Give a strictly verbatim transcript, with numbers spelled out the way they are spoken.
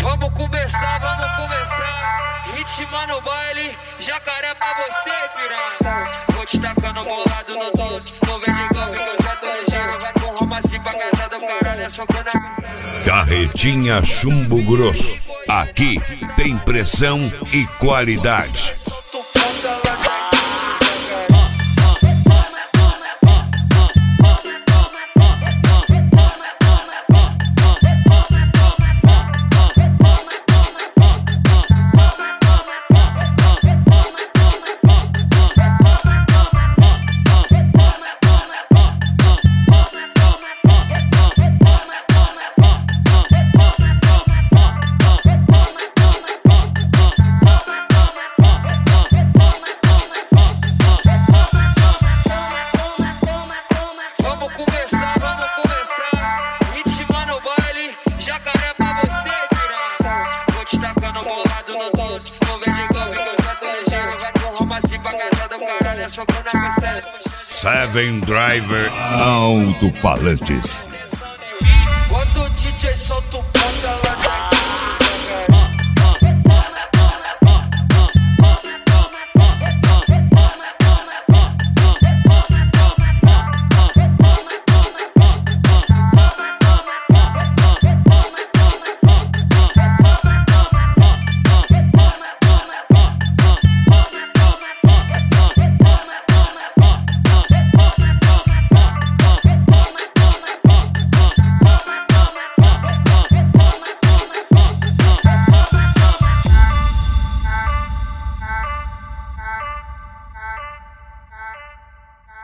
Vamos começar, vamos começar. Ritma no baile, jacaré pra você, piranha. Vou te tacando bolado no doce. Vou ver de golpe que eu já tô ligeiro. Vai com Roma assim pra casa do caralho. É socando a costela. Carretinha Chumbo Grosso. Aqui tem pressão e qualidade. Jacaré pra você, piranha. Vou te tacando bolado no doce. Vou ver de golpe que eu já tô ligeiro. Vai com Roma assim pra casa do caralho. É socando a costela. Seven Driver Alto-Falantes.